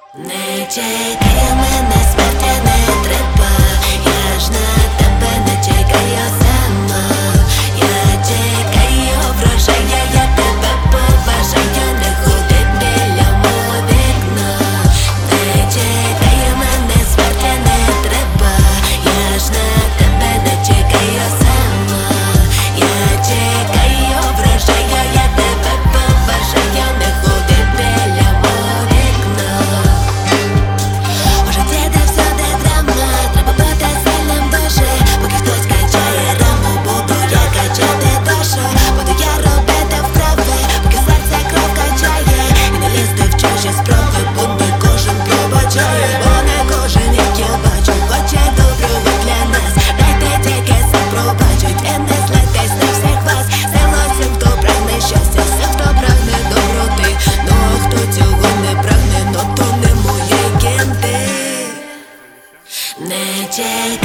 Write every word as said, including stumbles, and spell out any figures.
Не чекай мене, смерті не треба. Я ж на тебе не чекаю сама. Я чекаю врожая, я тебе поважаю. Не ходи біля мого вікна. Не чекай мене, смерті не треба. Я ж на тебе не чекаю сама. Я чекаю врожая, я тебе поважаю. Не ходи біля мого вікна. У житті де всюди драма, треба бути сильним дуже. Поки хтось качає раму, буду я качати душу. Буду я робити вправи, поки серце кров качає. І не лізти в чужі справи, бо не кожен пробачає. Бо не кожен, як я бачу, хоче доброго для нас. Дайте тільки сам пробачить і не злитись на всіх вас. Сила всім, хто прагне щастя, всім, хто прагне доброти. Ну а хто цього не прагне, ну то не мої кінти. Не чекай